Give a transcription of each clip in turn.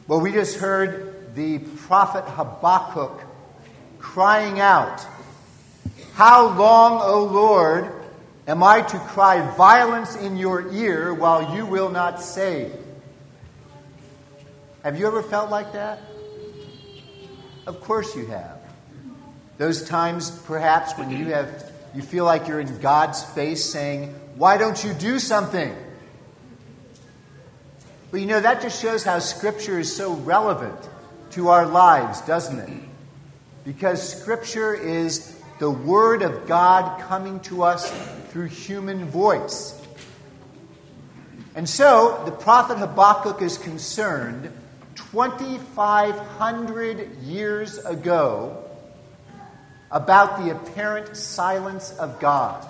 Well, we just heard the prophet Habakkuk crying out, "How long, O Lord, am I to cry violence in your ear while you will not save?" Have you ever felt like that? Of course you have. Those times, perhaps, when you feel like you're in God's face saying, "Why don't you do something?" But you know, that just shows how Scripture is so relevant to our lives, doesn't it? Because Scripture is the Word of God coming to us through human voice. And so, the prophet Habakkuk is concerned 2,500 years ago about the apparent silence of God.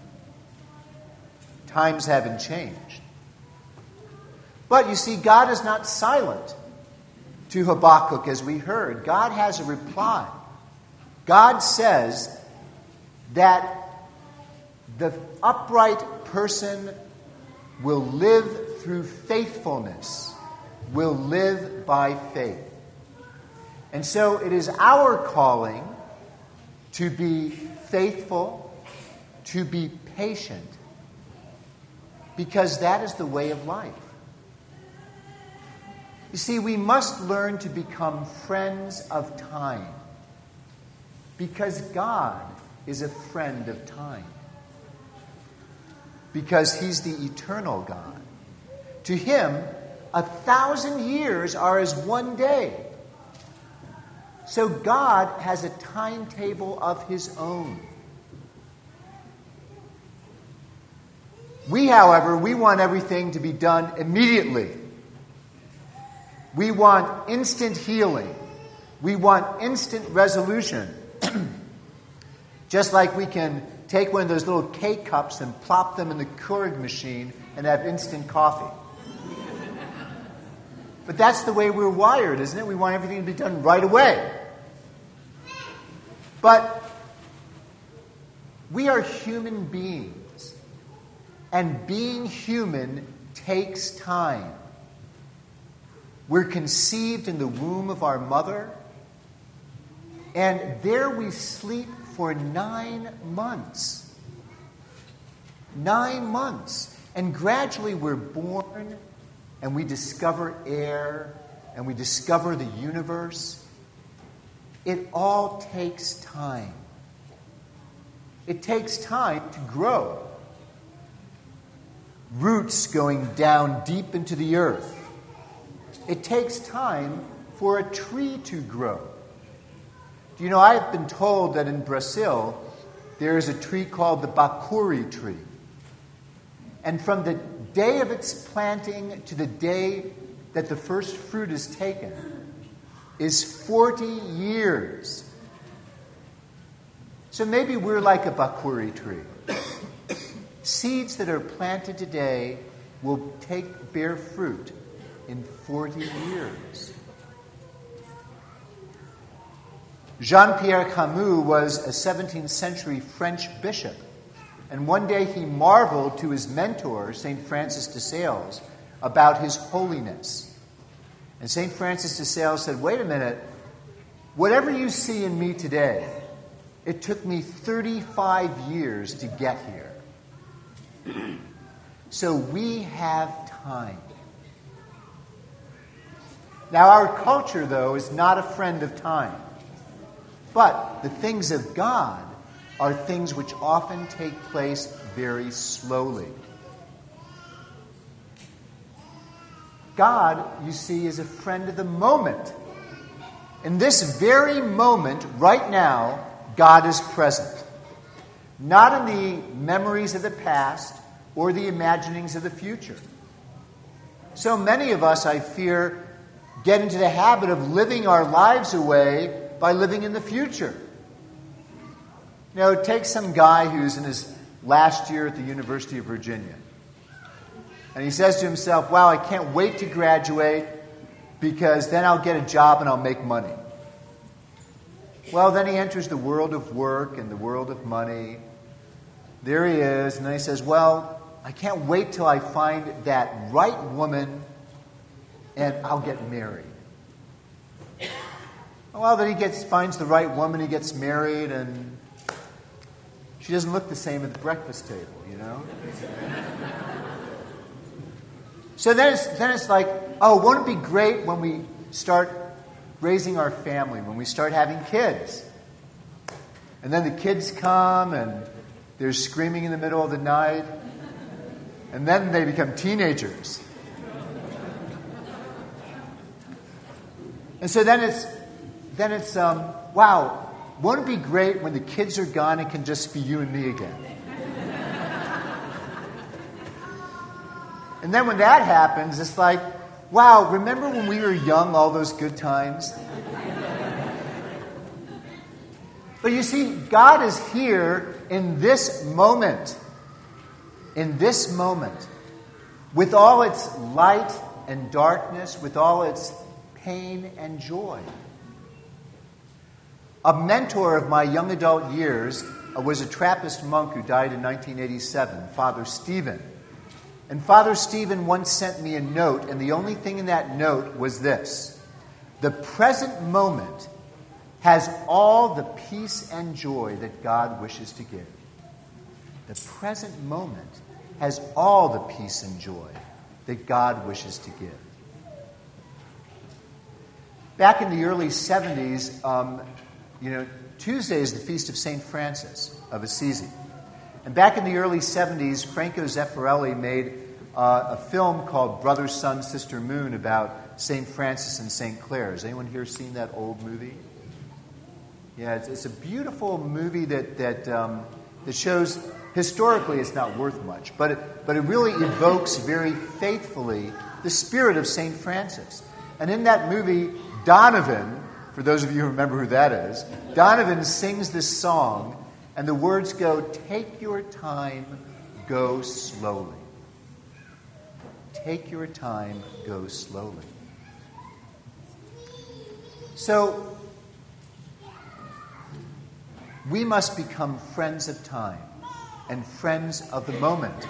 Times haven't changed. But you see, God is not silent to Habakkuk, as we heard. God has a reply. God says that the upright person will live through faithfulness, will live by faith. And so it is our calling to be faithful, to be patient, because that is the way of life. You see, we must learn to become friends of time, because God is a friend of time, because He's the eternal God. To Him, 1,000 years are as one day. So God has a timetable of His own. We, however, we want everything to be done immediately. We want instant healing. We want instant resolution. Just like we can take one of those little K-cups and plop them in the Keurig machine and have instant coffee. But that's the way we're wired, isn't it? We want everything to be done right away. But we are human beings. And being human takes time. We're conceived in the womb of our mother. And there we sleep for 9 months. 9 months. And gradually we're born, and we discover air, and we discover the universe. It all takes time. It takes time to grow. Roots going down deep into the earth. It takes time for a tree to grow. Do you know, I've been told that in Brazil, there is a tree called the bacuri tree. And from the day of its planting to the day that the first fruit is taken is 40 years. So maybe we're like a bacuri tree. Seeds that are planted today will bear fruit in 40 years. Jean-Pierre Camus was a 17th century French bishop. And one day he marveled to his mentor, St. Francis de Sales, about his holiness. And St. Francis de Sales said, "Wait a minute, whatever you see in me today, it took me 35 years to get here." So we have time. Now, our culture, though, is not a friend of time. But the things of God are things which often take place very slowly. God, you see, is a friend of the moment. In this very moment, right now, God is present. Not in the memories of the past or the imaginings of the future. So many of us, I fear, get into the habit of living our lives away by living in the future. You know, take some guy who's in his last year at the University of Virginia. And he says to himself, "Wow, I can't wait to graduate because then I'll get a job and I'll make money." Well, then he enters the world of work and the world of money. There he is, and then he says, "Well, I can't wait till I find that right woman and I'll get married." Well, then he finds the right woman, he gets married, and she doesn't look the same at the breakfast table, you know? So then it's like, oh, won't it be great when we start raising our family, when we start having kids? And then the kids come and they're screaming in the middle of the night. And then they become teenagers. And so then it's wow, won't it be great when the kids are gone, it can just be you and me again? And then when that happens, it's like, wow, remember when we were young, all those good times? But you see, God is here in this moment. In this moment. With all its light and darkness, with all its pain and joy. A mentor of my young adult years was a Trappist monk who died in 1987, Father Stephen. And Father Stephen once sent me a note, and the only thing in that note was this: the present moment has all the peace and joy that God wishes to give. The present moment has all the peace and joy that God wishes to give. Back in the early 70s, Tuesday is the feast of St. Francis of Assisi. And back in the early 70s, Franco Zeffirelli made a film called Brother, Sun, Sister, Moon about St. Francis and St. Clare. Has anyone here seen that old movie? Yeah, it's a beautiful movie that shows, historically it's not worth much, but it really evokes very faithfully the spirit of St. Francis. And in that movie, Donovan, for those of you who remember who that is, Donovan sings this song, and the words go, "Take your time, go slowly. Take your time, go slowly." So, we must become friends of time and friends of the moment.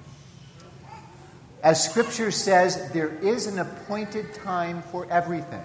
As Scripture says, there is an appointed time for everything.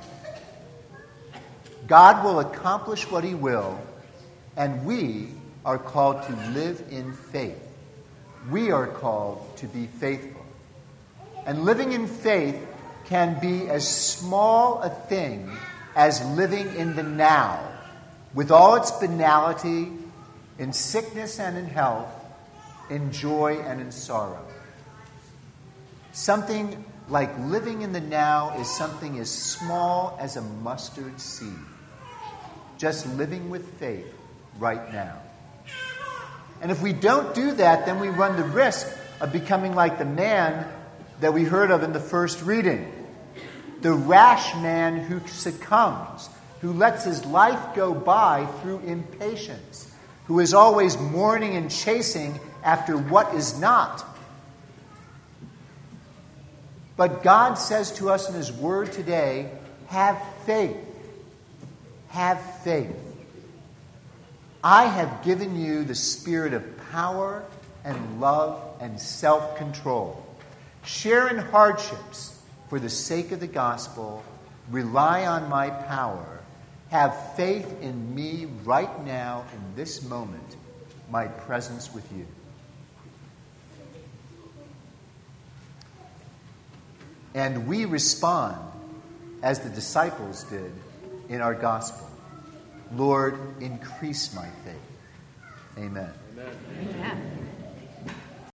God will accomplish what He will, and we are called to live in faith. We are called to be faithful. And living in faith can be as small a thing as living in the now, with all its banality, in sickness and in health, in joy and in sorrow. Something like living in the now is something as small as a mustard seed. Just living with faith right now. And if we don't do that, then we run the risk of becoming like the man that we heard of in the first reading. The rash man who succumbs, who lets his life go by through impatience, who is always mourning and chasing after what is not. But God says to us in His Word today, have faith. Have faith. I have given you the spirit of power and love and self-control. Share in hardships for the sake of the gospel. Rely on my power. Have faith in me right now, in this moment, my presence with you. And we respond as the disciples did in our gospel. Lord, increase my faith. Amen. Amen. Amen.